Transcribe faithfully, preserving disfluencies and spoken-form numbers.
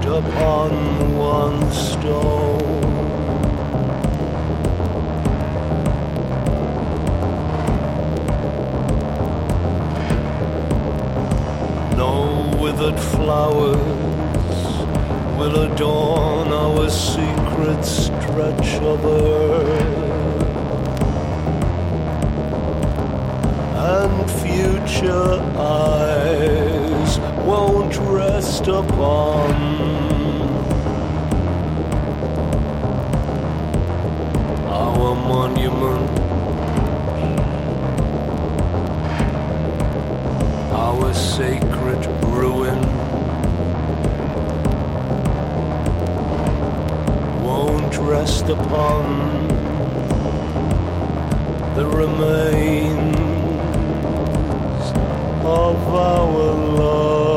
upon one stone. No withered flowers will adorn our secret stretch of earth, and future eyes won't rest upon our monument, our sacred ruin. Won't rest upon the remains of our love.